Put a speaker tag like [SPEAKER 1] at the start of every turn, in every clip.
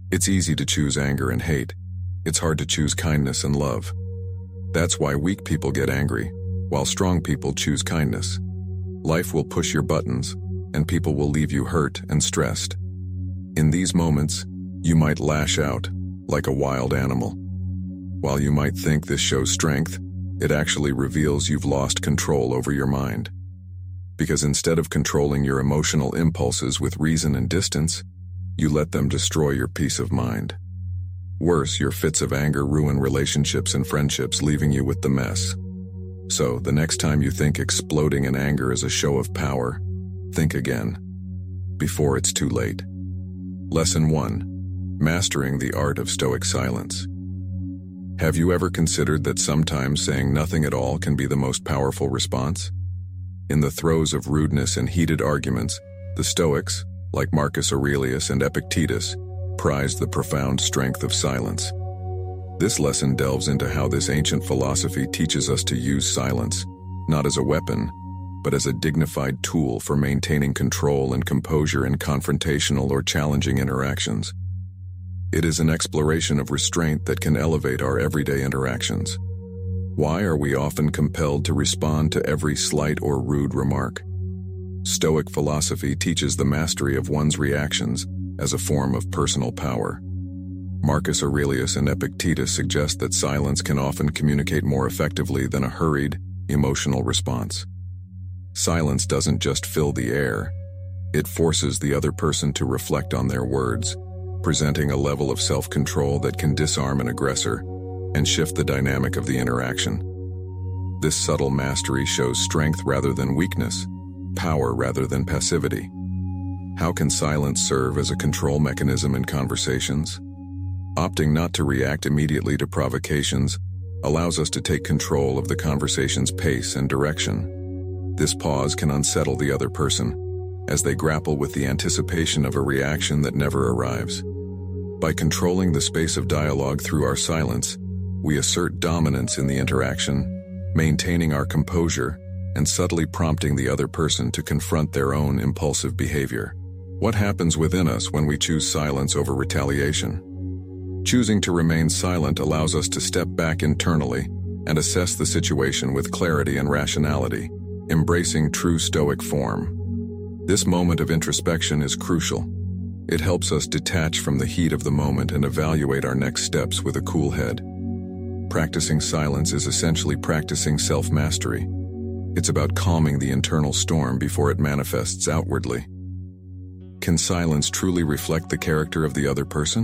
[SPEAKER 1] It's easy to choose anger and hate. It's hard to choose kindness and love. That's why weak people get angry, while strong people choose kindness. Life will push your buttons, and people will leave you hurt and stressed. In these moments, you might lash out, like a wild animal. While you might think this shows strength, it actually reveals you've lost control over your mind. Because instead of controlling your emotional impulses with reason and distance, you let them destroy your peace of mind. Worse, your fits of anger ruin relationships and friendships, leaving you with the mess. So, the next time you think exploding in anger is a show of power, think again, before it's too late. Lesson 1. Mastering the art of stoic silence. Have you ever considered that sometimes saying nothing at all can be the most powerful response? In the throes of rudeness and heated arguments, the Stoics, like Marcus Aurelius and Epictetus, prized the profound strength of silence. This lesson delves into how this ancient philosophy teaches us to use silence, not as a weapon, but as a dignified tool for maintaining control and composure in confrontational or challenging interactions. It is an exploration of restraint that can elevate our everyday interactions. Why are we often compelled to respond to every slight or rude remark? Stoic philosophy teaches the mastery of one's reactions as a form of personal power. Marcus Aurelius and Epictetus suggest that silence can often communicate more effectively than a hurried, emotional response. Silence doesn't just fill the air, it forces the other person to reflect on their words, presenting a level of self-control that can disarm an aggressor and shift the dynamic of the interaction. This subtle mastery shows strength rather than weakness, power rather than passivity. How can silence serve as a control mechanism in conversations? Opting not to react immediately to provocations allows us to take control of the conversation's pace and direction. This pause can unsettle the other person, as they grapple with the anticipation of a reaction that never arrives. By controlling the space of dialogue through our silence, we assert dominance in the interaction, maintaining our composure and subtly prompting the other person to confront their own impulsive behavior. What happens within us when we choose silence over retaliation? Choosing to remain silent allows us to step back internally and assess the situation with clarity and rationality, embracing true Stoic form. This moment of introspection is crucial. It helps us detach from the heat of the moment and evaluate our next steps with a cool head. Practicing silence is essentially practicing self-mastery. It's about calming the internal storm before it manifests outwardly. Can silence truly reflect the character of the other person?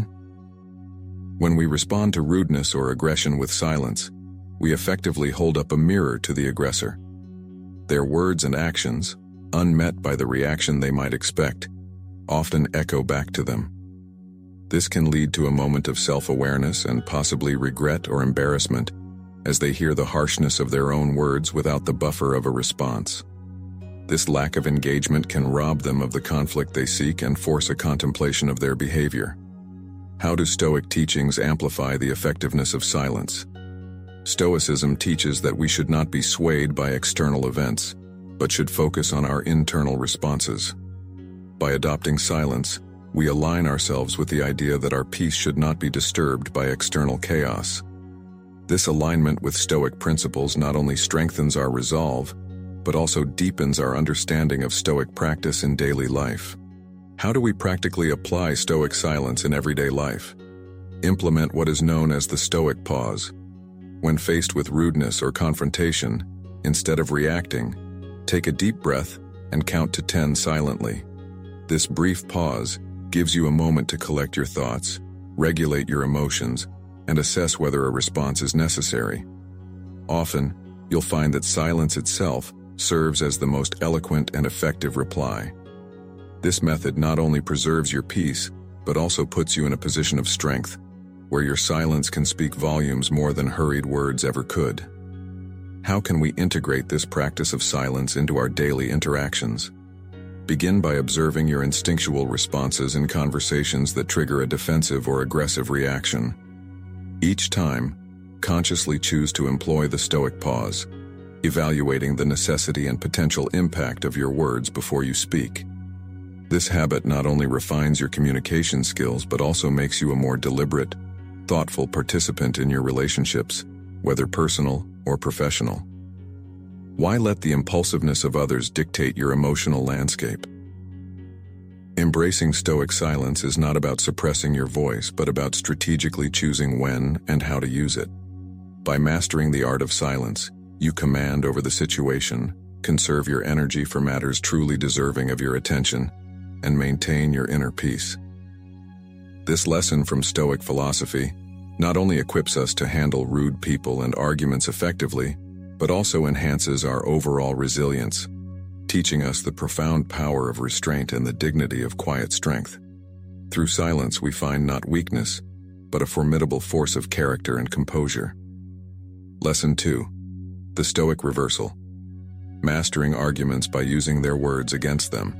[SPEAKER 1] When we respond to rudeness or aggression with silence, we effectively hold up a mirror to the aggressor. Their words and actions, unmet by the reaction they might expect, often echo back to them. This can lead to a moment of self-awareness and possibly regret or embarrassment as they hear the harshness of their own words without the buffer of a response. This lack of engagement can rob them of the conflict they seek and force a contemplation of their behavior. How do Stoic teachings amplify the effectiveness of silence? Stoicism teaches that we should not be swayed by external events, but should focus on our internal responses. By adopting silence, we align ourselves with the idea that our peace should not be disturbed by external chaos. This alignment with Stoic principles not only strengthens our resolve, but also deepens our understanding of Stoic practice in daily life. How do we practically apply Stoic silence in everyday life? Implement what is known as the Stoic pause. When faced with rudeness or confrontation, instead of reacting, take a deep breath and count to 10 silently. This brief pause gives you a moment to collect your thoughts, regulate your emotions, and assess whether a response is necessary. Often, you'll find that silence itself serves as the most eloquent and effective reply. This method not only preserves your peace, but also puts you in a position of strength, where your silence can speak volumes more than hurried words ever could. How can we integrate this practice of silence into our daily interactions? Begin by observing your instinctual responses in conversations that trigger a defensive or aggressive reaction. Each time, consciously choose to employ the Stoic pause, evaluating the necessity and potential impact of your words before you speak. This habit not only refines your communication skills but also makes you a more deliberate, thoughtful participant in your relationships, whether personal or professional. Why let the impulsiveness of others dictate your emotional landscape? Embracing Stoic silence is not about suppressing your voice, but about strategically choosing when and how to use it. By mastering the art of silence, you command over the situation, conserve your energy for matters truly deserving of your attention, and maintain your inner peace. This lesson from Stoic philosophy not only equips us to handle rude people and arguments effectively, but also enhances our overall resilience, teaching us the profound power of restraint and the dignity of quiet strength. Through silence, we find not weakness, but a formidable force of character and composure. Lesson 2. The Stoic Reversal. Mastering arguments by using their words against them.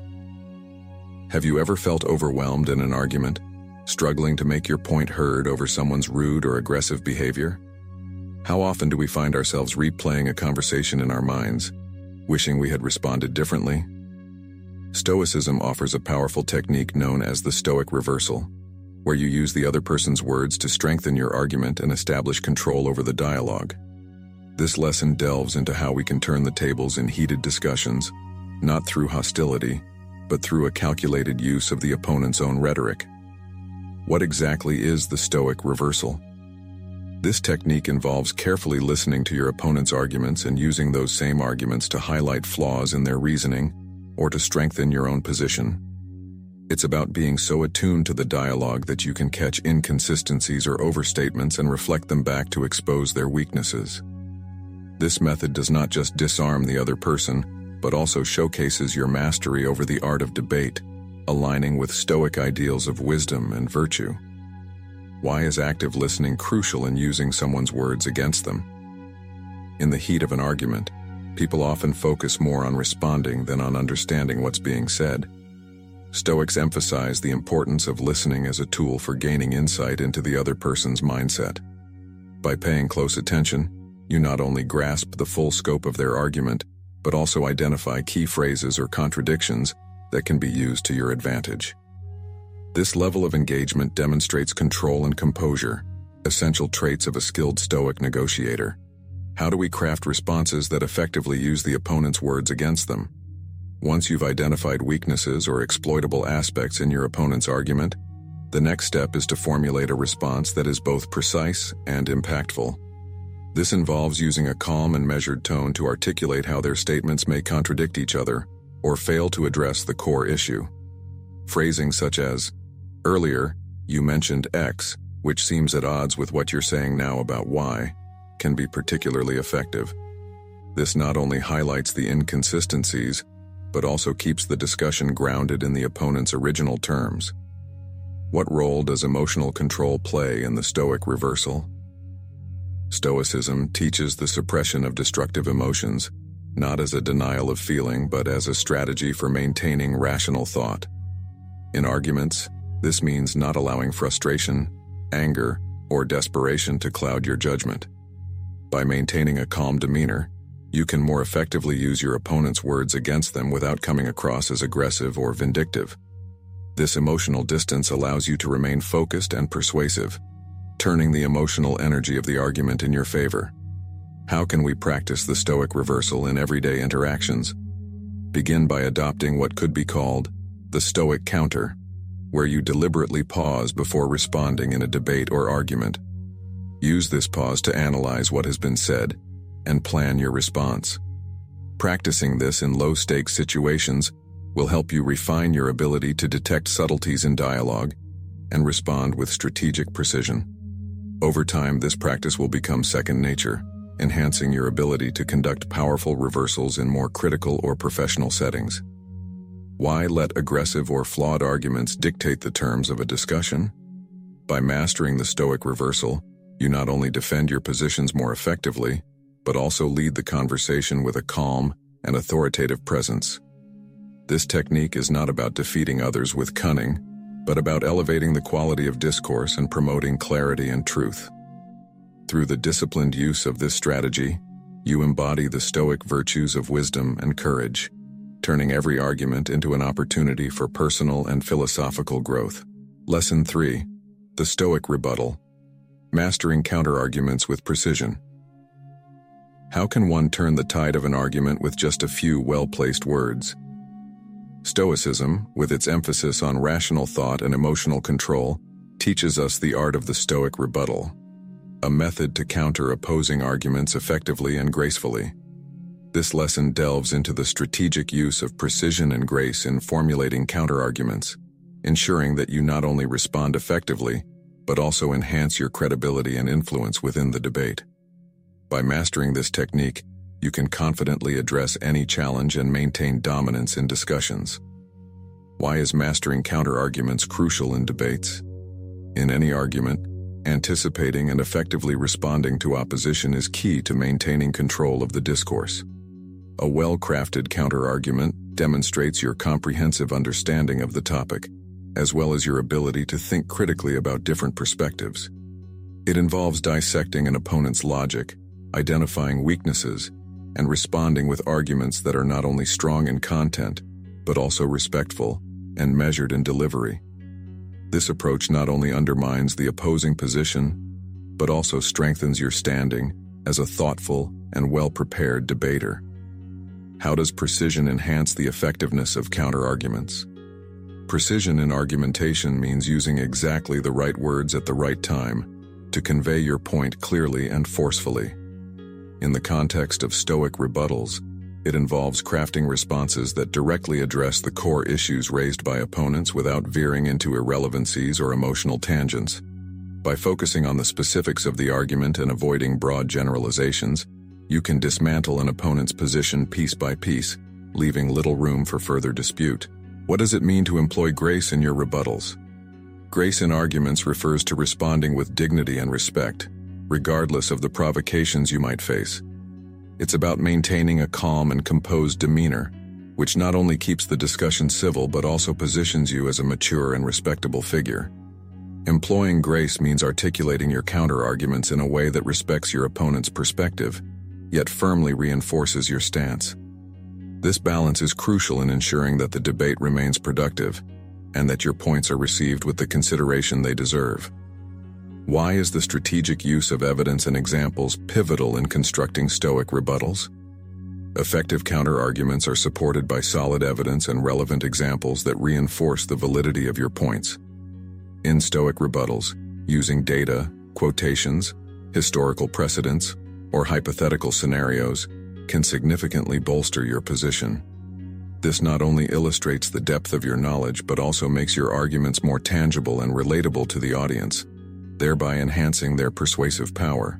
[SPEAKER 1] Have you ever felt overwhelmed in an argument, struggling to make your point heard over someone's rude or aggressive behavior? How often do we find ourselves replaying a conversation in our minds, wishing we had responded differently? Stoicism offers a powerful technique known as the Stoic Reversal, where you use the other person's words to strengthen your argument and establish control over the dialogue. This lesson delves into how we can turn the tables in heated discussions, not through hostility, but through a calculated use of the opponent's own rhetoric. What exactly is the Stoic Reversal? This technique involves carefully listening to your opponent's arguments and using those same arguments to highlight flaws in their reasoning or to strengthen your own position. It's about being so attuned to the dialogue that you can catch inconsistencies or overstatements and reflect them back to expose their weaknesses. This method does not just disarm the other person, but also showcases your mastery over the art of debate, aligning with Stoic ideals of wisdom and virtue. Why is active listening crucial in using someone's words against them? In the heat of an argument, people often focus more on responding than on understanding what's being said. Stoics emphasize the importance of listening as a tool for gaining insight into the other person's mindset. By paying close attention, you not only grasp the full scope of their argument, but also identify key phrases or contradictions that can be used to your advantage. This level of engagement demonstrates control and composure, essential traits of a skilled Stoic negotiator. How do we craft responses that effectively use the opponent's words against them? Once you've identified weaknesses or exploitable aspects in your opponent's argument, the next step is to formulate a response that is both precise and impactful. This involves using a calm and measured tone to articulate how their statements may contradict each other or fail to address the core issue. Phrasing such as, "Earlier, you mentioned X, which seems at odds with what you're saying now about Y," can be particularly effective. This not only highlights the inconsistencies, but also keeps the discussion grounded in the opponent's original terms. What role does emotional control play in the Stoic Reversal? Stoicism teaches the suppression of destructive emotions, not as a denial of feeling, but as a strategy for maintaining rational thought. In arguments, this means not allowing frustration, anger, or desperation to cloud your judgment. By maintaining a calm demeanor, you can more effectively use your opponent's words against them without coming across as aggressive or vindictive. This emotional distance allows you to remain focused and persuasive, turning the emotional energy of the argument in your favor. How can we practice the Stoic Reversal in everyday interactions? Begin by adopting what could be called the Stoic counter, where you deliberately pause before responding in a debate or argument. Use this pause to analyze what has been said and plan your response. Practicing this in low-stakes situations will help you refine your ability to detect subtleties in dialogue and respond with strategic precision. Over time, this practice will become second nature, enhancing your ability to conduct powerful reversals in more critical or professional settings. Why let aggressive or flawed arguments dictate the terms of a discussion? By mastering the Stoic Reversal, you not only defend your positions more effectively, but also lead the conversation with a calm and authoritative presence. This technique is not about defeating others with cunning, but about elevating the quality of discourse and promoting clarity and truth. Through the disciplined use of this strategy, you embody the Stoic virtues of wisdom and courage. turning every argument into an opportunity for personal and philosophical growth. Lesson 3. The Stoic Rebuttal. Mastering counterarguments with precision. How can one turn the tide of an argument with just a few well-placed words? Stoicism, with its emphasis on rational thought and emotional control, teaches us the art of the Stoic rebuttal, a method to counter opposing arguments effectively and gracefully. This lesson delves into the strategic use of precision and grace in formulating counterarguments, ensuring that you not only respond effectively, but also enhance your credibility and influence within the debate. By mastering this technique, you can confidently address any challenge and maintain dominance in discussions. Why is mastering counterarguments crucial in debates? In any argument, anticipating and effectively responding to opposition is key to maintaining control of the discourse. A well-crafted counterargument demonstrates your comprehensive understanding of the topic, as well as your ability to think critically about different perspectives. It involves dissecting an opponent's logic, identifying weaknesses, and responding with arguments that are not only strong in content, but also respectful and measured in delivery. This approach not only undermines the opposing position, but also strengthens your standing as a thoughtful and well-prepared debater. How does precision enhance the effectiveness of counterarguments? Precision in argumentation means using exactly the right words at the right time to convey your point clearly and forcefully. In the context of Stoic rebuttals, it involves crafting responses that directly address the core issues raised by opponents without veering into irrelevancies or emotional tangents. By focusing on the specifics of the argument and avoiding broad generalizations, you can dismantle an opponent's position piece by piece, leaving little room for further dispute. What does it mean to employ grace in your rebuttals? Grace in arguments refers to responding with dignity and respect, regardless of the provocations you might face. It's about maintaining a calm and composed demeanor, which not only keeps the discussion civil but also positions you as a mature and respectable figure. Employing grace means articulating your counterarguments in a way that respects your opponent's perspective, yet firmly reinforces your stance. This balance is crucial in ensuring that the debate remains productive and that your points are received with the consideration they deserve. Why is the strategic use of evidence and examples pivotal in constructing Stoic rebuttals? Effective counterarguments are supported by solid evidence and relevant examples that reinforce the validity of your points. In Stoic rebuttals, using data, quotations, historical precedents, or hypothetical scenarios can significantly bolster your position. This not only illustrates the depth of your knowledge but also makes your arguments more tangible and relatable to the audience, thereby enhancing their persuasive power.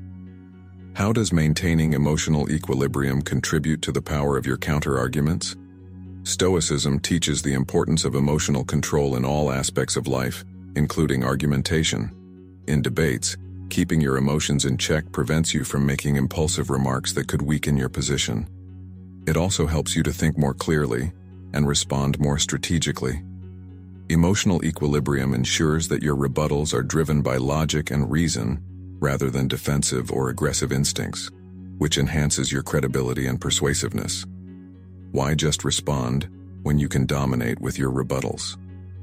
[SPEAKER 1] How does maintaining emotional equilibrium contribute to the power of your counterarguments? Stoicism teaches the importance of emotional control in all aspects of life, including argumentation. In debates, keeping your emotions in check prevents you from making impulsive remarks that could weaken your position. It also helps you to think more clearly and respond more strategically. Emotional equilibrium ensures that your rebuttals are driven by logic and reason rather than defensive or aggressive instincts, which enhances your credibility and persuasiveness. Why just respond when you can dominate with your rebuttals?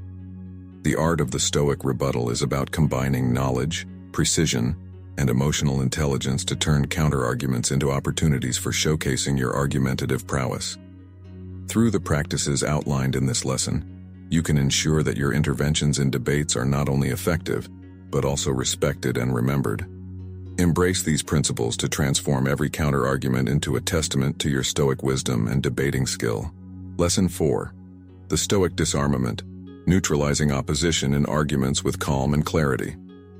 [SPEAKER 1] The art of the Stoic rebuttal is about combining knowledge, precision, and emotional intelligence to turn counterarguments into opportunities for showcasing your argumentative prowess. Through the practices outlined in this lesson, you can ensure that your interventions in debates are not only effective, but also respected and remembered. Embrace these principles to transform every counterargument into a testament to your Stoic wisdom and debating skill. Lesson 4. The Stoic Disarmament, neutralizing opposition in arguments with calm and clarity.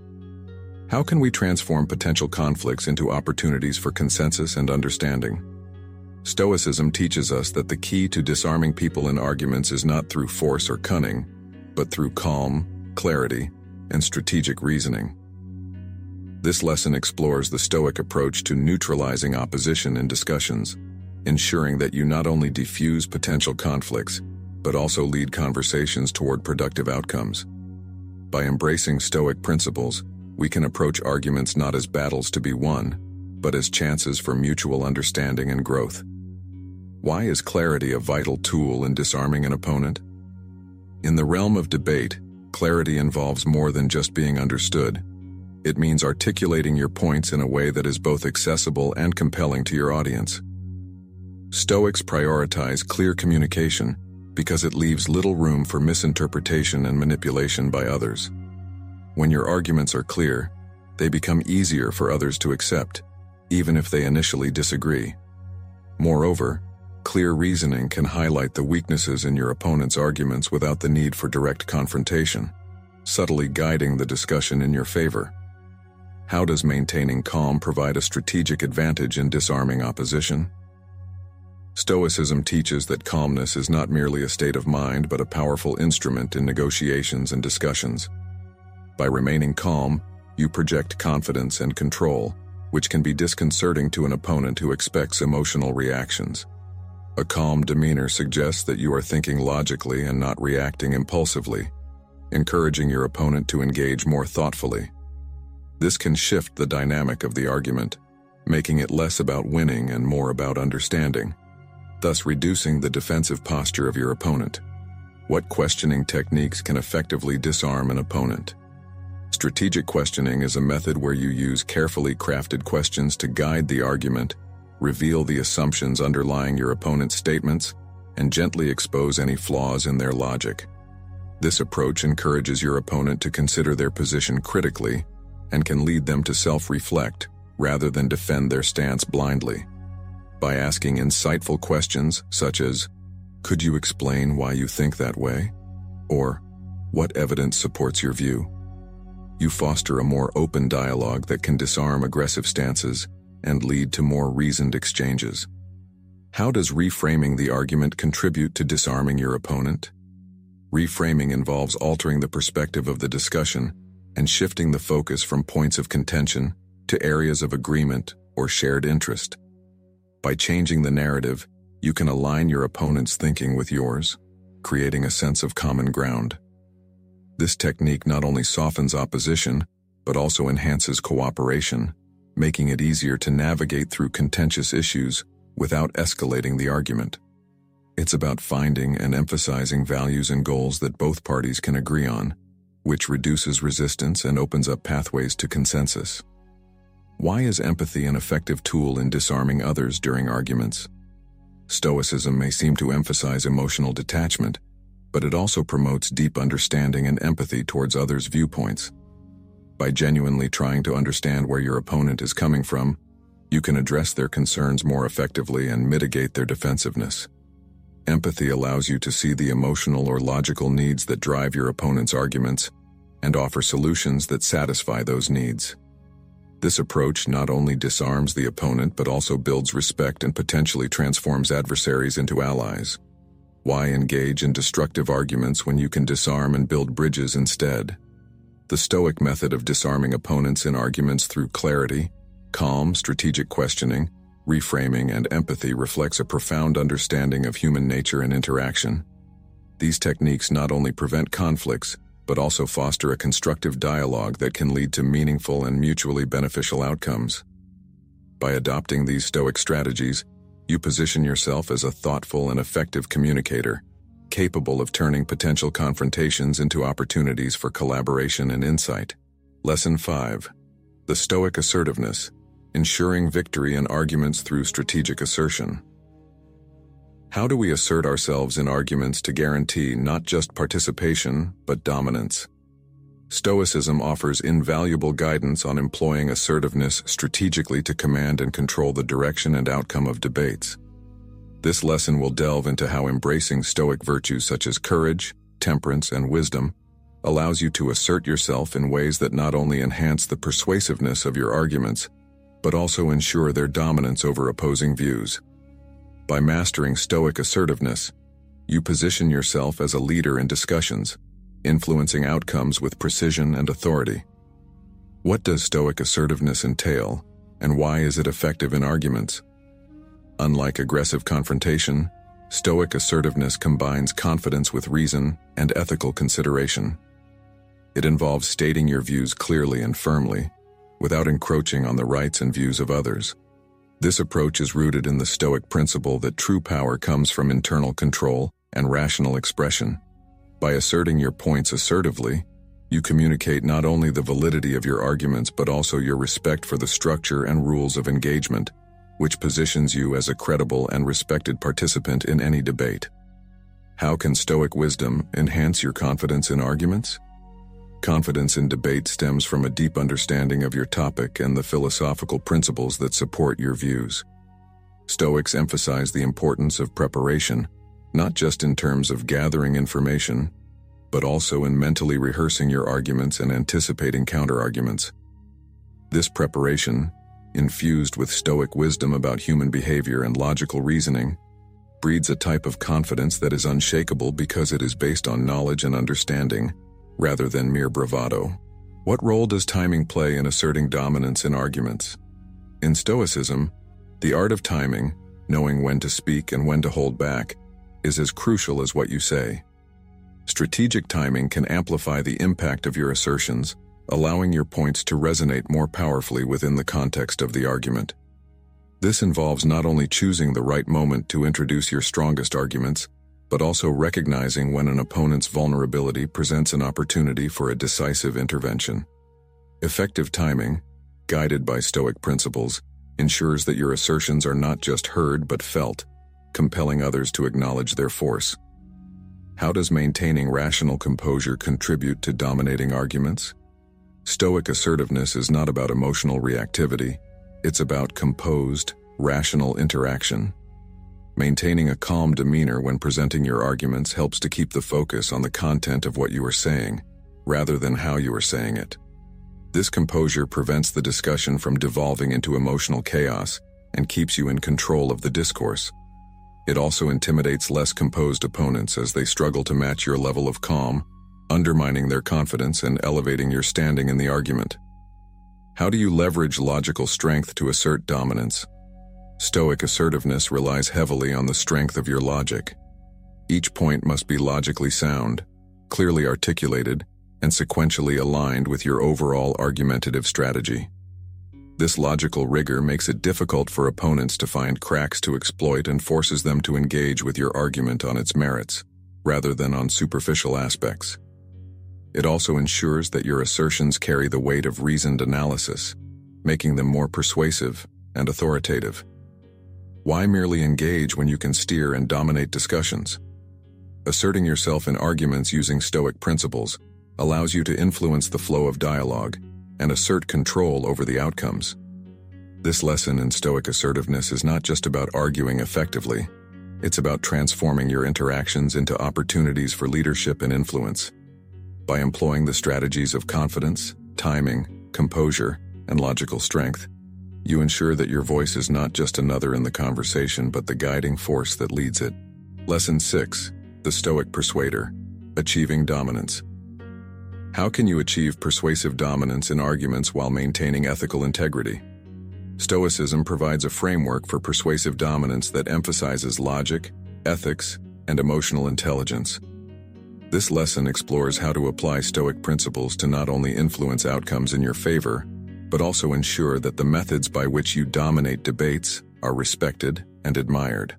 [SPEAKER 1] How can we transform potential conflicts into opportunities for consensus and understanding? Stoicism teaches us that the key to disarming people in arguments is not through force or cunning, but through calm, clarity, and strategic reasoning. This lesson explores the Stoic approach to neutralizing opposition in discussions, ensuring that you not only diffuse potential conflicts, but also lead conversations toward productive outcomes. By embracing Stoic principles, we can approach arguments not as battles to be won, but as chances for mutual understanding and growth. Why is clarity a vital tool in disarming an opponent? In the realm of debate, clarity involves more than just being understood. It means articulating your points in a way that is both accessible and compelling to your audience. Stoics prioritize clear communication because it leaves little room for misinterpretation and manipulation by others. When your arguments are clear, they become easier for others to accept, even if they initially disagree. Moreover, clear reasoning can highlight the weaknesses in your opponent's arguments without the need for direct confrontation, subtly guiding the discussion in your favor. How does maintaining calm provide a strategic advantage in disarming opposition? Stoicism teaches that calmness is not merely a state of mind but a powerful instrument in negotiations and discussions. By remaining calm, you project confidence and control, which can be disconcerting to an opponent who expects emotional reactions. A calm demeanor suggests that you are thinking logically and not reacting impulsively, encouraging your opponent to engage more thoughtfully. This can shift the dynamic of the argument, making it less about winning and more about understanding, thus reducing the defensive posture of your opponent. What questioning techniques can effectively disarm an opponent? Strategic questioning is a method where you use carefully crafted questions to guide the argument, reveal the assumptions underlying your opponent's statements, and gently expose any flaws in their logic. This approach encourages your opponent to consider their position critically and can lead them to self-reflect rather than defend their stance blindly. By asking insightful questions such as, "Could you explain why you think that way?" or "What evidence supports your view?" you foster a more open dialogue that can disarm aggressive stances and lead to more reasoned exchanges. How does reframing the argument contribute to disarming your opponent? Reframing involves altering the perspective of the discussion and shifting the focus from points of contention to areas of agreement or shared interest. By changing the narrative, you can align your opponent's thinking with yours, creating a sense of common ground. This technique not only softens opposition, but also enhances cooperation, making it easier to navigate through contentious issues without escalating the argument. It's about finding and emphasizing values and goals that both parties can agree on, which reduces resistance and opens up pathways to consensus. Why is empathy an effective tool in disarming others during arguments? Stoicism may seem to emphasize emotional detachment, but it also promotes deep understanding and empathy towards others' viewpoints. By genuinely trying to understand where your opponent is coming from, you can address their concerns more effectively and mitigate their defensiveness. Empathy allows you to see the emotional or logical needs that drive your opponent's arguments and offer solutions that satisfy those needs. This approach not only disarms the opponent but also builds respect and potentially transforms adversaries into allies. Why engage in destructive arguments when you can disarm and build bridges instead? The Stoic method of disarming opponents in arguments through clarity, calm, strategic questioning, reframing, and empathy reflects a profound understanding of human nature and interaction. These techniques not only prevent conflicts, but also foster a constructive dialogue that can lead to meaningful and mutually beneficial outcomes. By adopting these Stoic strategies, you position yourself as a thoughtful and effective communicator, capable of turning potential confrontations into opportunities for collaboration and insight. Lesson 5. The Stoic Assertiveness, ensuring victory in arguments through strategic assertion. How do we assert ourselves in arguments to guarantee not just participation, but dominance? Stoicism offers invaluable guidance on employing assertiveness strategically to command and control the direction and outcome of debates. This lesson will delve into how embracing Stoic virtues such as courage, temperance, and wisdom allows you to assert yourself in ways that not only enhance the persuasiveness of your arguments, but also ensure their dominance over opposing views. By mastering Stoic assertiveness, you position yourself as a leader in discussions, influencing outcomes with precision and authority. What does Stoic assertiveness entail, and why is it effective in arguments? Unlike aggressive confrontation, Stoic assertiveness combines confidence with reason and ethical consideration. It involves stating your views clearly and firmly, without encroaching on the rights and views of others. This approach is rooted in the Stoic principle that true power comes from internal control and rational expression. By asserting your points assertively, you communicate not only the validity of your arguments but also your respect for the structure and rules of engagement, which positions you as a credible and respected participant in any debate. How can Stoic wisdom enhance your confidence in arguments? Confidence in debate stems from a deep understanding of your topic and the philosophical principles that support your views. Stoics emphasize the importance of preparation, not just in terms of gathering information, but also in mentally rehearsing your arguments and anticipating counterarguments. This preparation, infused with Stoic wisdom about human behavior and logical reasoning, breeds a type of confidence that is unshakable because it is based on knowledge and understanding, rather than mere bravado. What role does timing play in asserting dominance in arguments? In Stoicism, the art of timing, knowing when to speak and when to hold back, is as crucial as what you say. Strategic timing can amplify the impact of your assertions, allowing your points to resonate more powerfully within the context of the argument. This involves not only choosing the right moment to introduce your strongest arguments, but also recognizing when an opponent's vulnerability presents an opportunity for a decisive intervention. Effective timing, guided by Stoic principles, ensures that your assertions are not just heard but felt, compelling others to acknowledge their force. How does maintaining rational composure contribute to dominating arguments? Stoic assertiveness is not about emotional reactivity, it's about composed, rational interaction. Maintaining a calm demeanor when presenting your arguments helps to keep the focus on the content of what you are saying, rather than how you are saying it. This composure prevents the discussion from devolving into emotional chaos and keeps you in control of the discourse. It also intimidates less composed opponents as they struggle to match your level of calm, undermining their confidence and elevating your standing in the argument. How do you leverage logical strength to assert dominance? Stoic assertiveness relies heavily on the strength of your logic. Each point must be logically sound, clearly articulated, and sequentially aligned with your overall argumentative strategy. This logical rigor makes it difficult for opponents to find cracks to exploit and forces them to engage with your argument on its merits, rather than on superficial aspects. It also ensures that your assertions carry the weight of reasoned analysis, making them more persuasive and authoritative. Why merely engage when you can steer and dominate discussions? Asserting yourself in arguments using Stoic principles allows you to influence the flow of dialogue and assert control over the outcomes. This lesson in Stoic assertiveness is not just about arguing effectively, it's about transforming your interactions into opportunities for leadership and influence. By employing the strategies of confidence, timing, composure, and logical strength, you ensure that your voice is not just another in the conversation but the guiding force that leads it. Lesson 6. The Stoic Persuader. Achieving Dominance. How can you achieve persuasive dominance in arguments while maintaining ethical integrity? Stoicism provides a framework for persuasive dominance that emphasizes logic, ethics, and emotional intelligence. This lesson explores how to apply Stoic principles to not only influence outcomes in your favor, but also ensure that the methods by which you dominate debates are respected and admired.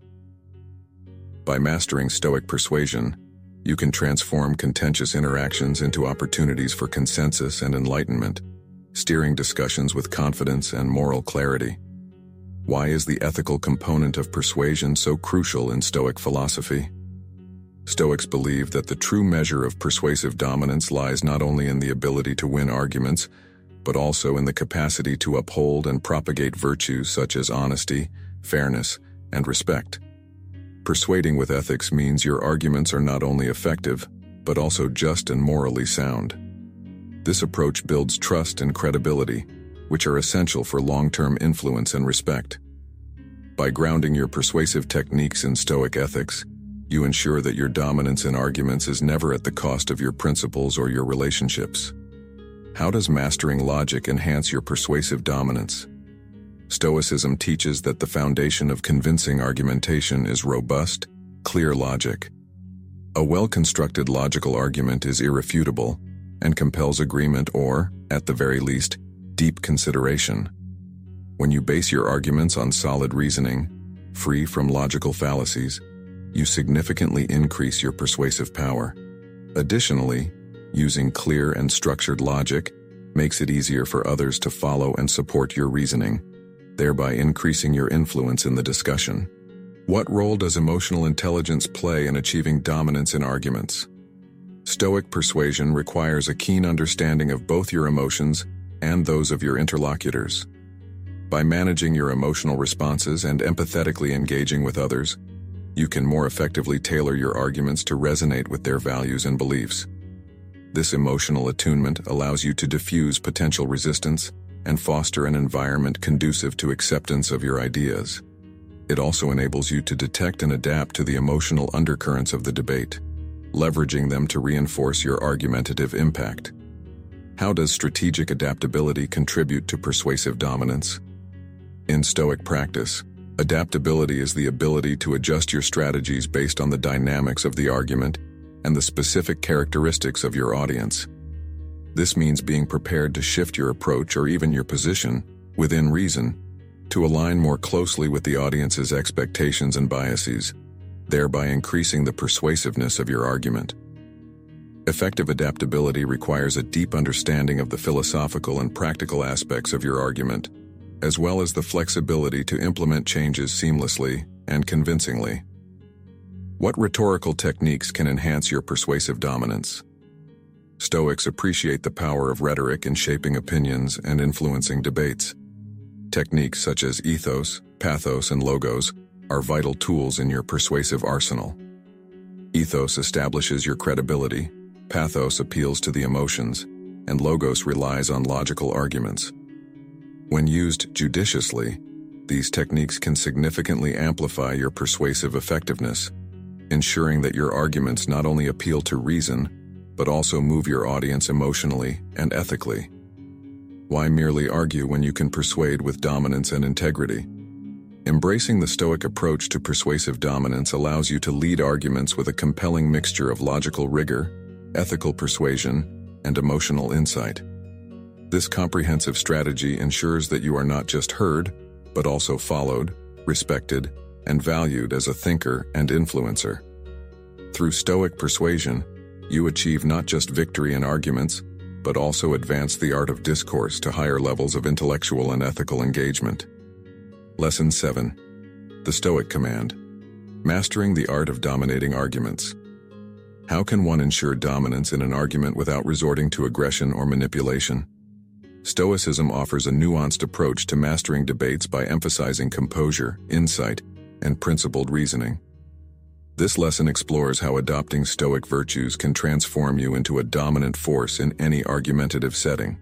[SPEAKER 1] By mastering Stoic persuasion, you can transform contentious interactions into opportunities for consensus and enlightenment, steering discussions with confidence and moral clarity. Why is the ethical component of persuasion so crucial in Stoic philosophy? Stoics believe that the true measure of persuasive dominance lies not only in the ability to win arguments, but also in the capacity to uphold and propagate virtues such as honesty, fairness, and respect. Persuading with ethics means your arguments are not only effective, but also just and morally sound. This approach builds trust and credibility, which are essential for long-term influence and respect. By grounding your persuasive techniques in Stoic ethics, you ensure that your dominance in arguments is never at the cost of your principles or your relationships. How does mastering logic enhance your persuasive dominance? Stoicism teaches that the foundation of convincing argumentation is robust, clear logic. A well-constructed logical argument is irrefutable and compels agreement or, at the very least, deep consideration. When you base your arguments on solid reasoning, free from logical fallacies, you significantly increase your persuasive power. Additionally, using clear and structured logic makes it easier for others to follow and support your reasoning, thereby increasing your influence in the discussion. What role does emotional intelligence play in achieving dominance in arguments? Stoic persuasion requires a keen understanding of both your emotions and those of your interlocutors. By managing your emotional responses and empathetically engaging with others, you can more effectively tailor your arguments to resonate with their values and beliefs. This emotional attunement allows you to diffuse potential resistance and foster an environment conducive to acceptance of your ideas. It also enables you to detect and adapt to the emotional undercurrents of the debate, leveraging them to reinforce your argumentative impact. How does strategic adaptability contribute to persuasive dominance? In Stoic practice, adaptability is the ability to adjust your strategies based on the dynamics of the argument and the specific characteristics of your audience. This means being prepared to shift your approach or even your position, within reason, to align more closely with the audience's expectations and biases, thereby increasing the persuasiveness of your argument. Effective adaptability requires a deep understanding of the philosophical and practical aspects of your argument, as well as the flexibility to implement changes seamlessly and convincingly. What rhetorical techniques can enhance your persuasive dominance? Stoics appreciate the power of rhetoric in shaping opinions and influencing debates. Techniques such as ethos, pathos, and logos are vital tools in your persuasive arsenal. Ethos establishes your credibility, pathos appeals to the emotions, and logos relies on logical arguments. When used judiciously, these techniques can significantly amplify your persuasive effectiveness, ensuring that your arguments not only appeal to reason, but also move your audience emotionally and ethically. Why merely argue when you can persuade with dominance and integrity? Embracing the Stoic approach to persuasive dominance allows you to lead arguments with a compelling mixture of logical rigor, ethical persuasion, and emotional insight. This comprehensive strategy ensures that you are not just heard, but also followed, respected, and valued as a thinker and influencer. Through Stoic persuasion, you achieve not just victory in arguments, but also advance the art of discourse to higher levels of intellectual and ethical engagement. Lesson 7. The Stoic Command. Mastering the art of dominating arguments. How can one ensure dominance in an argument without resorting to aggression or manipulation? Stoicism offers a nuanced approach to mastering debates by emphasizing composure, insight, and principled reasoning. This lesson explores how adopting Stoic virtues can transform you into a dominant force in any argumentative setting.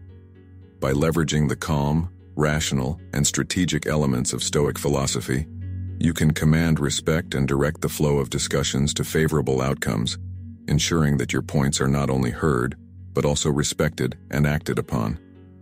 [SPEAKER 1] By leveraging the calm, rational, and strategic elements of Stoic philosophy, you can command respect and direct the flow of discussions to favorable outcomes, ensuring that your points are not only heard, but also respected and acted upon.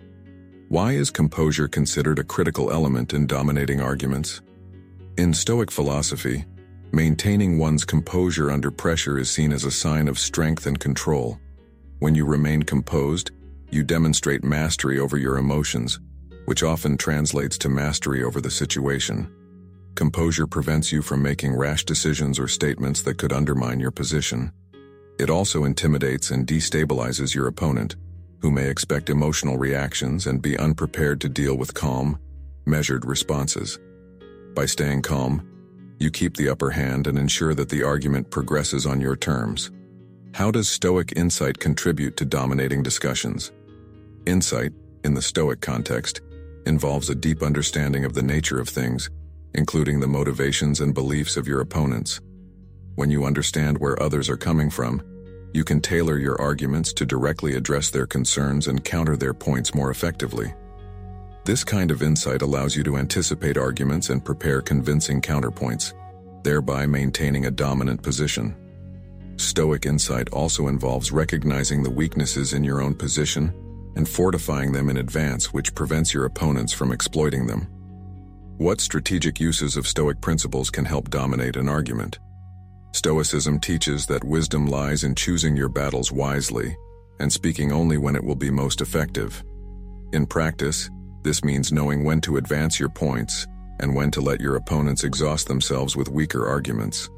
[SPEAKER 1] Why is composure considered a critical element in dominating arguments? In Stoic philosophy, maintaining one's composure under pressure is seen as a sign of strength and control. When you remain composed, you demonstrate mastery over your emotions, which often translates to mastery over the situation. Composure prevents you from making rash decisions or statements that could undermine your position. It also intimidates and destabilizes your opponent, who may expect emotional reactions and be unprepared to deal with calm, measured responses. By staying calm, you keep the upper hand and ensure that the argument progresses on your terms. How does Stoic insight contribute to dominating discussions? Insight, in the Stoic context, involves a deep understanding of the nature of things, including the motivations and beliefs of your opponents. When you understand where others are coming from, you can tailor your arguments to directly address their concerns and counter their points more effectively. This kind of insight allows you to anticipate arguments and prepare convincing counterpoints, thereby maintaining a dominant position. Stoic insight also involves recognizing the weaknesses in your own position and fortifying them in advance, which prevents your opponents from exploiting them. What strategic uses of Stoic principles can help dominate an argument? Stoicism teaches that wisdom lies in choosing your battles wisely and speaking only when it will be most effective. In practice, This means knowing when to advance your points and when to let your opponents exhaust themselves with weaker arguments.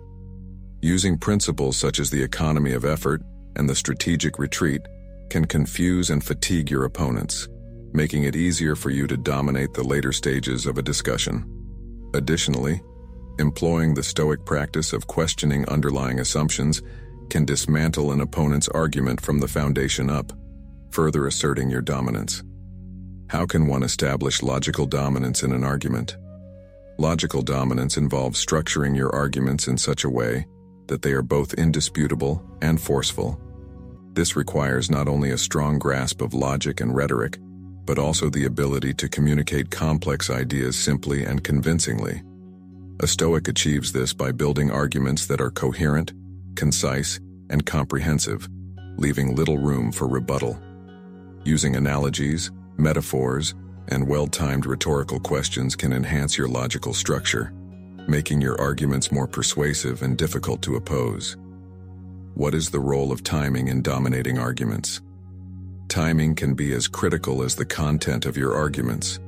[SPEAKER 1] Using principles such as the economy of effort and the strategic retreat can confuse and fatigue your opponents, making it easier for you to dominate the later stages of a discussion. Additionally, employing the Stoic practice of questioning underlying assumptions can dismantle an opponent's argument from the foundation up, further asserting your dominance. How can one establish logical dominance in an argument? Logical dominance involves structuring your arguments in such a way that they are both indisputable and forceful. This requires not only a strong grasp of logic and rhetoric, but also the ability to communicate complex ideas simply and convincingly. A Stoic achieves this by building arguments that are coherent, concise, and comprehensive, leaving little room for rebuttal. Using analogies, metaphors, and well-timed rhetorical questions can enhance your logical structure, making your arguments more persuasive and difficult to oppose. What is the role of timing in dominating arguments? Timing can be as critical as the content of your arguments.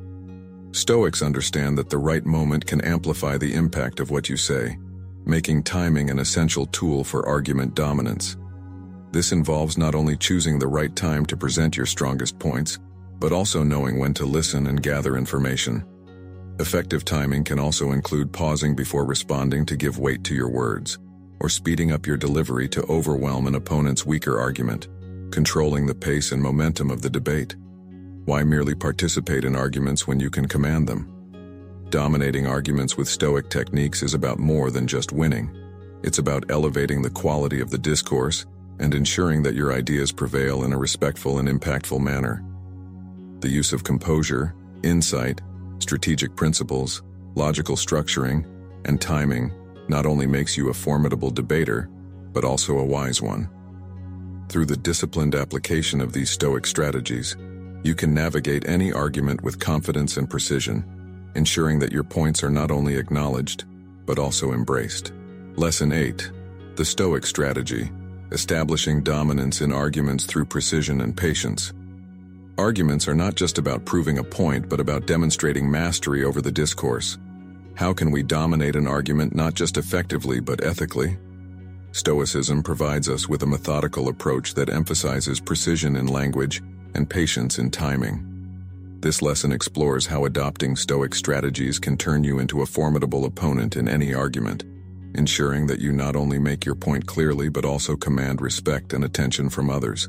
[SPEAKER 1] Stoics understand that the right moment can amplify the impact of what you say, making timing an essential tool for argument dominance. This involves not only choosing the right time to present your strongest points, but also knowing when to listen and gather information. Effective timing can also include pausing before responding to give weight to your words, or speeding up your delivery to overwhelm an opponent's weaker argument, controlling the pace and momentum of the debate. Why merely participate in arguments when you can command them? Dominating arguments with Stoic techniques is about more than just winning. It's about elevating the quality of the discourse and ensuring that your ideas prevail in a respectful and impactful manner. The use of composure, insight, strategic principles, logical structuring, and timing not only makes you a formidable debater, but also a wise one. Through the disciplined application of these Stoic strategies, you can navigate any argument with confidence and precision, ensuring that your points are not only acknowledged, but also embraced. Lesson 8. The Stoic Strategy: Establishing Dominance in Arguments Through Precision and Patience. Arguments are not just about proving a point, but about demonstrating mastery over the discourse. How can we dominate an argument not just effectively, but ethically? Stoicism provides us with a methodical approach that emphasizes precision in language and patience in timing. This lesson explores how adopting Stoic strategies can turn you into a formidable opponent in any argument, ensuring that you not only make your point clearly but also command respect and attention from others.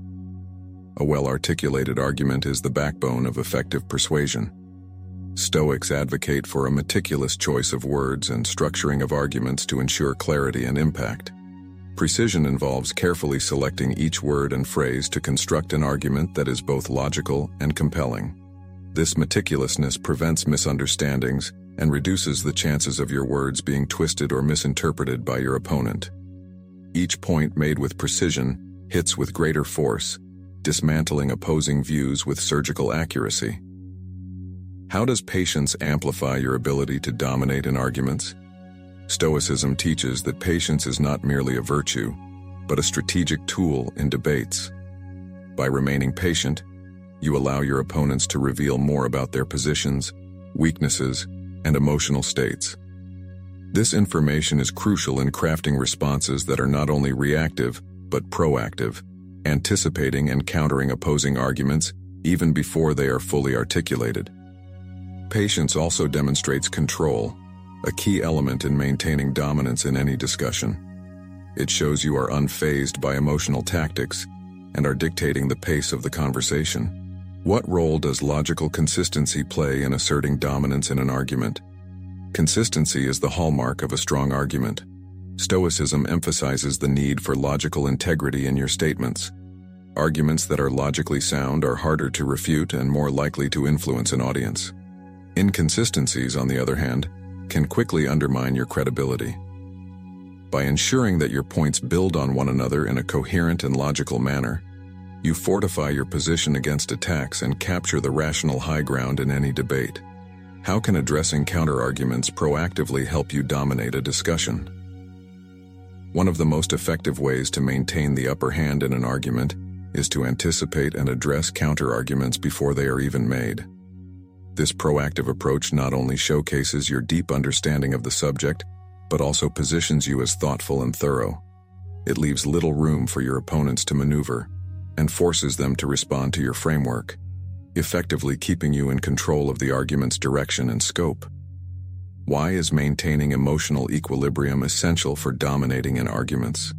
[SPEAKER 1] A well-articulated argument is the backbone of effective persuasion. Stoics advocate for a meticulous choice of words and structuring of arguments to ensure clarity and impact. Precision involves carefully selecting each word and phrase to construct an argument that is both logical and compelling. This meticulousness prevents misunderstandings and reduces the chances of your words being twisted or misinterpreted by your opponent. Each point made with precision hits with greater force, dismantling opposing views with surgical accuracy. How does patience amplify your ability to dominate in arguments? Stoicism teaches that patience is not merely a virtue, but a strategic tool in debates. By remaining patient, you allow your opponents to reveal more about their positions, weaknesses, and emotional states. This information is crucial in crafting responses that are not only reactive, but proactive, anticipating and countering opposing arguments even before they are fully articulated. Patience also demonstrates control, a key element in maintaining dominance in any discussion. It shows you are unfazed by emotional tactics and are dictating the pace of the conversation. What role does logical consistency play in asserting dominance in an argument? Consistency is the hallmark of a strong argument. Stoicism emphasizes the need for logical integrity in your statements. Arguments that are logically sound are harder to refute and more likely to influence an audience. Inconsistencies, on the other hand, can quickly undermine your credibility. By ensuring that your points build on one another in a coherent and logical manner, you fortify your position against attacks and capture the rational high ground in any debate. How can addressing counterarguments proactively help you dominate a discussion? One of the most effective ways to maintain the upper hand in an argument is to anticipate and address counterarguments before they are even made. This proactive approach not only showcases your deep understanding of the subject, but also positions you as thoughtful and thorough. It leaves little room for your opponents to maneuver and forces them to respond to your framework, effectively keeping you in control of the argument's direction and scope. Why is maintaining emotional equilibrium essential for dominating in arguments?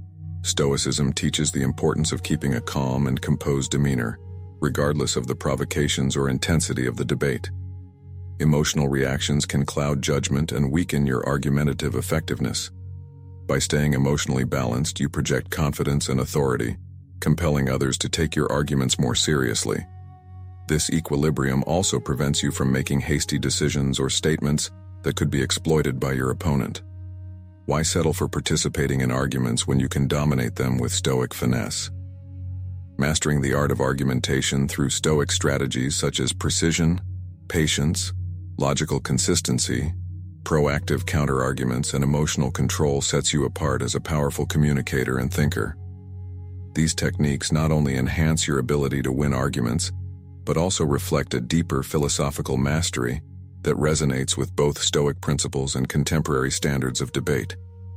[SPEAKER 1] Stoicism teaches the importance of keeping a calm and composed demeanor, regardless of the provocations or intensity of the debate. Emotional reactions can cloud judgment and weaken your argumentative effectiveness. By staying emotionally balanced, you project confidence and authority, compelling others to take your arguments more seriously. This equilibrium also prevents you from making hasty decisions or statements that could be exploited by your opponent. Why settle for participating in arguments when you can dominate them with Stoic finesse? Mastering the art of argumentation through Stoic strategies such as precision, patience, logical consistency, proactive counterarguments, and emotional control sets you apart as a powerful communicator and thinker. These techniques not only enhance your ability to win arguments, but also reflect a deeper philosophical mastery that resonates with both Stoic principles and contemporary standards of debate.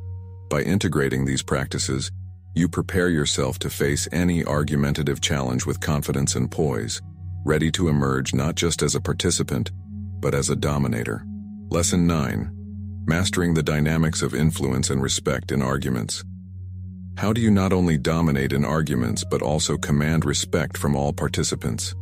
[SPEAKER 1] By integrating these practices, you prepare yourself to face any argumentative challenge with confidence and poise, ready to emerge not just as a participant, but as a dominator. Lesson 9. Mastering the dynamics of influence and respect in arguments. How do you not only dominate in arguments but also command respect from all participants?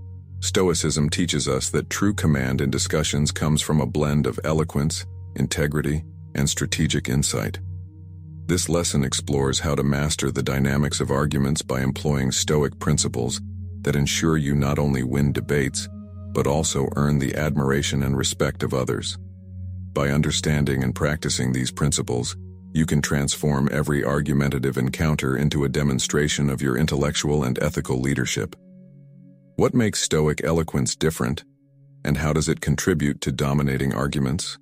[SPEAKER 1] Stoicism teaches us that true command in discussions comes from a blend of eloquence, integrity, and strategic insight. This lesson explores how to master the dynamics of arguments by employing Stoic principles that ensure you not only win debates, but also earn the admiration and respect of others. By understanding and practicing these principles, you can transform every argumentative encounter into a demonstration of your intellectual and ethical leadership. What makes Stoic eloquence different, and how does it contribute to dominating arguments?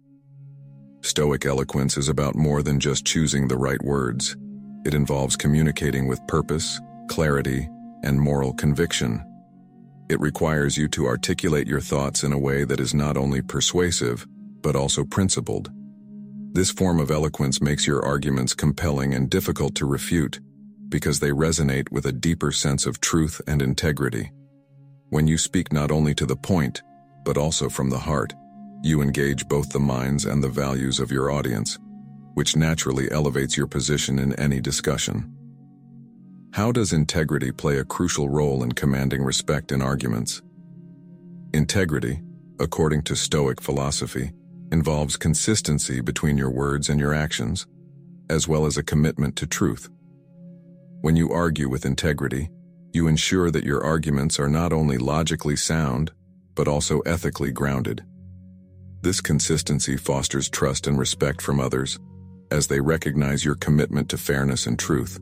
[SPEAKER 1] Stoic eloquence is about more than just choosing the right words. It involves communicating with purpose, clarity, and moral conviction. It requires you to articulate your thoughts in a way that is not only persuasive, but also principled. This form of eloquence makes your arguments compelling and difficult to refute because they resonate with a deeper sense of truth and integrity. When you speak not only to the point, but also from the heart, you engage both the minds and the values of your audience, which naturally elevates your position in any discussion. How does integrity play a crucial role in commanding respect in arguments? Integrity, according to Stoic philosophy, involves consistency between your words and your actions, as well as a commitment to truth. When you argue with integrity, you ensure that your arguments are not only logically sound, but also ethically grounded. This consistency fosters trust and respect from others, as they recognize your commitment to fairness and truth.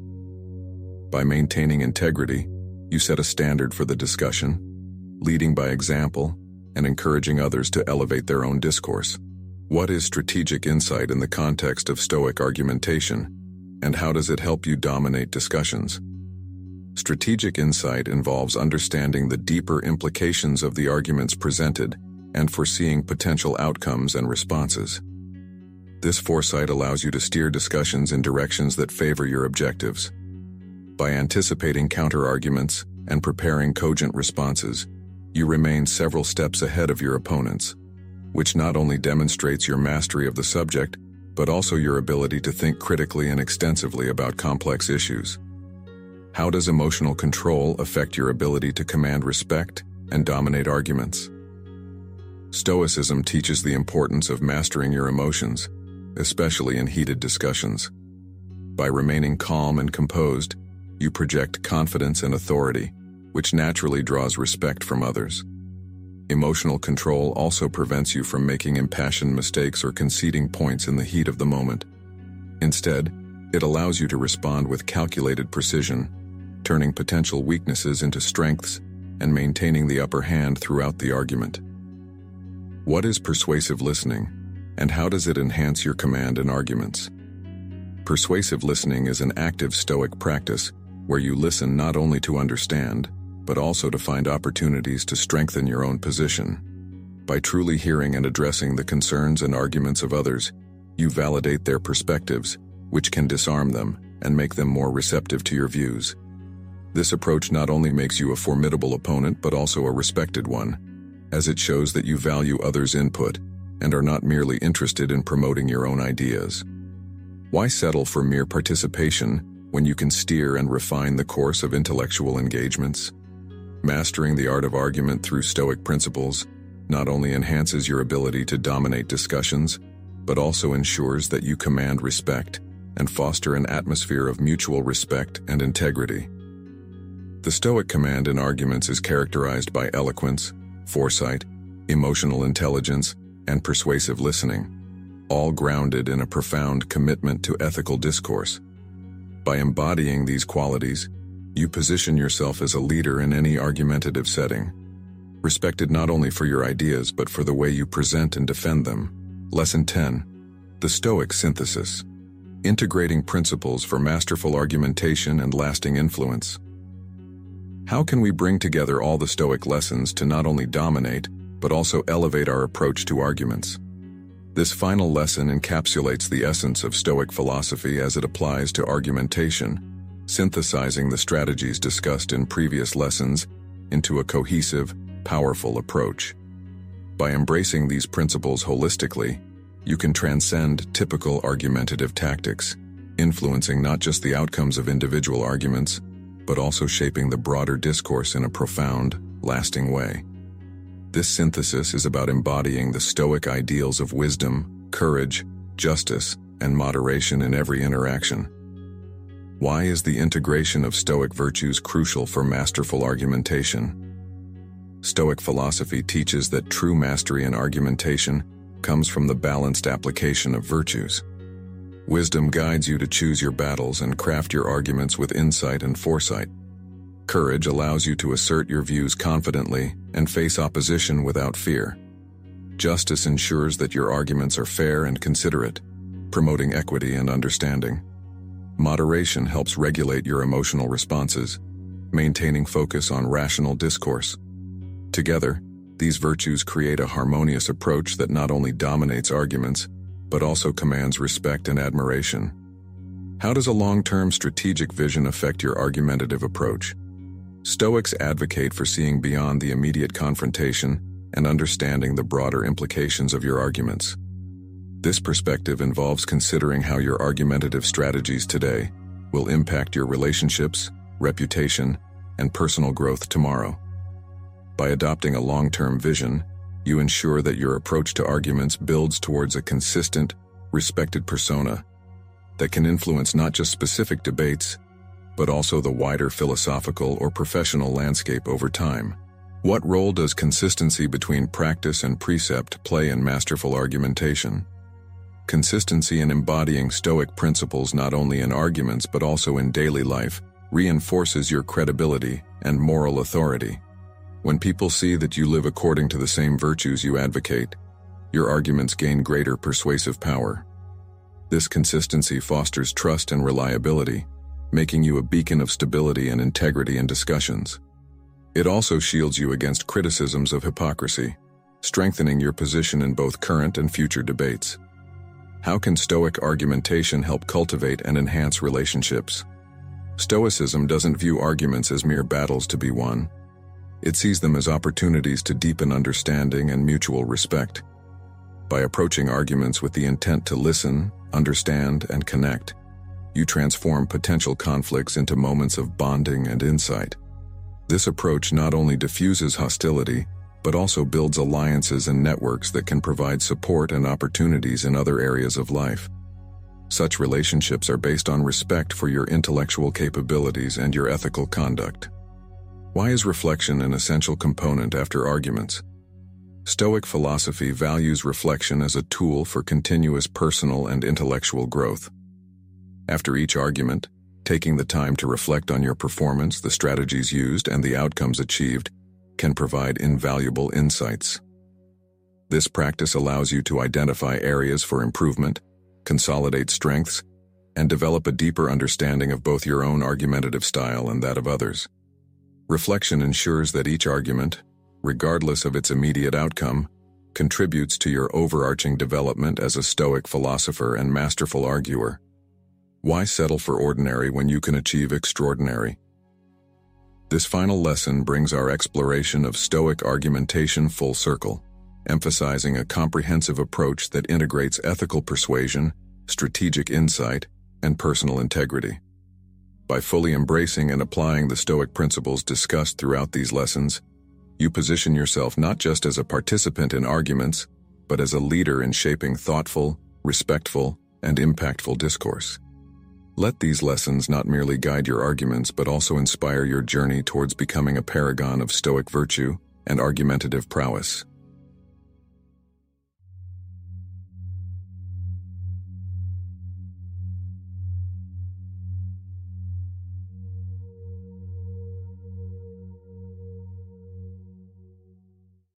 [SPEAKER 1] By maintaining integrity, you set a standard for the discussion, leading by example and encouraging others to elevate their own discourse. What is strategic insight in the context of Stoic argumentation, and how does it help you dominate discussions? Strategic insight involves understanding the deeper implications of the arguments presented and foreseeing potential outcomes and responses. This foresight allows you to steer discussions in directions that favor your objectives. By anticipating counterarguments and preparing cogent responses, you remain several steps ahead of your opponents, which not only demonstrates your mastery of the subject, but also your ability to think critically and extensively about complex issues. How does emotional control affect your ability to command respect and dominate arguments? Stoicism teaches the importance of mastering your emotions, especially in heated discussions. By remaining calm and composed, you project confidence and authority, which naturally draws respect from others. Emotional control also prevents you from making impassioned mistakes or conceding points in the heat of the moment. Instead, it allows you to respond with calculated precision, turning potential weaknesses into strengths and maintaining the upper hand throughout the argument. What is persuasive listening, and how does it enhance your command in arguments? Persuasive listening is an active Stoic practice where you listen not only to understand, but also to find opportunities to strengthen your own position. By truly hearing and addressing the concerns and arguments of others, you validate their perspectives, which can disarm them and make them more receptive to your views. This approach not only makes you a formidable opponent but also a respected one, as it shows that you value others' input and are not merely interested in promoting your own ideas. Why settle for mere participation when you can steer and refine the course of intellectual engagements? Mastering the art of argument through Stoic principles not only enhances your ability to dominate discussions, but also ensures that you command respect and foster an atmosphere of mutual respect and integrity. The Stoic command in arguments is characterized by eloquence, foresight, emotional intelligence, and persuasive listening, all grounded in a profound commitment to ethical discourse. By embodying these qualities, you position yourself as a leader in any argumentative setting, respected not only for your ideas but for the way you present and defend them. Lesson 10. The Stoic Synthesis. Integrating principles for masterful argumentation and lasting influence. How can we bring together all the Stoic lessons to not only dominate, but also elevate our approach to arguments? This final lesson encapsulates the essence of Stoic philosophy as it applies to argumentation, synthesizing the strategies discussed in previous lessons into a cohesive, powerful approach. By embracing these principles holistically, you can transcend typical argumentative tactics, influencing not just the outcomes of individual arguments, but also shaping the broader discourse in a profound, lasting way. This synthesis is about embodying the Stoic ideals of wisdom, courage, justice, and moderation in every interaction. Why is the integration of Stoic virtues crucial for masterful argumentation? Stoic philosophy teaches that true mastery in argumentation comes from the balanced application of virtues. Wisdom guides you to choose your battles and craft your arguments with insight and foresight. Courage allows you to assert your views confidently and face opposition without fear. Justice ensures that your arguments are fair and considerate, promoting equity and understanding. Moderation helps regulate your emotional responses, maintaining focus on rational discourse. Together, these virtues create a harmonious approach that not only dominates arguments, but also commands respect and admiration. How does a long-term strategic vision affect your argumentative approach? Stoics advocate for seeing beyond the immediate confrontation and understanding the broader implications of your arguments. This perspective involves considering how your argumentative strategies today will impact your relationships, reputation, and personal growth tomorrow. By adopting a long-term vision, you ensure that your approach to arguments builds towards a consistent, respected persona that can influence not just specific debates, but also the wider philosophical or professional landscape over time. What role does consistency between practice and precept play in masterful argumentation? Consistency in embodying Stoic principles not only in arguments but also in daily life reinforces your credibility and moral authority. When people see that you live according to the same virtues you advocate, your arguments gain greater persuasive power. This consistency fosters trust and reliability, making you a beacon of stability and integrity in discussions. It also shields you against criticisms of hypocrisy, strengthening your position in both current and future debates. How can Stoic argumentation help cultivate and enhance relationships? Stoicism doesn't view arguments as mere battles to be won. It sees them as opportunities to deepen understanding and mutual respect. By approaching arguments with the intent to listen, understand, and connect, you transform potential conflicts into moments of bonding and insight. This approach not only diffuses hostility, but also builds alliances and networks that can provide support and opportunities in other areas of life. Such relationships are based on respect for your intellectual capabilities and your ethical conduct. Why is reflection an essential component after arguments? Stoic philosophy values reflection as a tool for continuous personal and intellectual growth. After each argument, taking the time to reflect on your performance, the strategies used, and the outcomes achieved can provide invaluable insights. This practice allows you to identify areas for improvement, consolidate strengths, and develop a deeper understanding of both your own argumentative style and that of others. Reflection ensures that each argument, regardless of its immediate outcome, contributes to your overarching development as a Stoic philosopher and masterful arguer. Why settle for ordinary when you can achieve extraordinary? This final lesson brings our exploration of Stoic argumentation full circle, emphasizing a comprehensive approach that integrates ethical persuasion, strategic insight, and personal integrity. By fully embracing and applying the Stoic principles discussed throughout these lessons, you position yourself not just as a participant in arguments, but as a leader in shaping thoughtful, respectful, and impactful discourse. Let these lessons not merely guide your arguments but also inspire your journey towards becoming a paragon of Stoic virtue and argumentative prowess.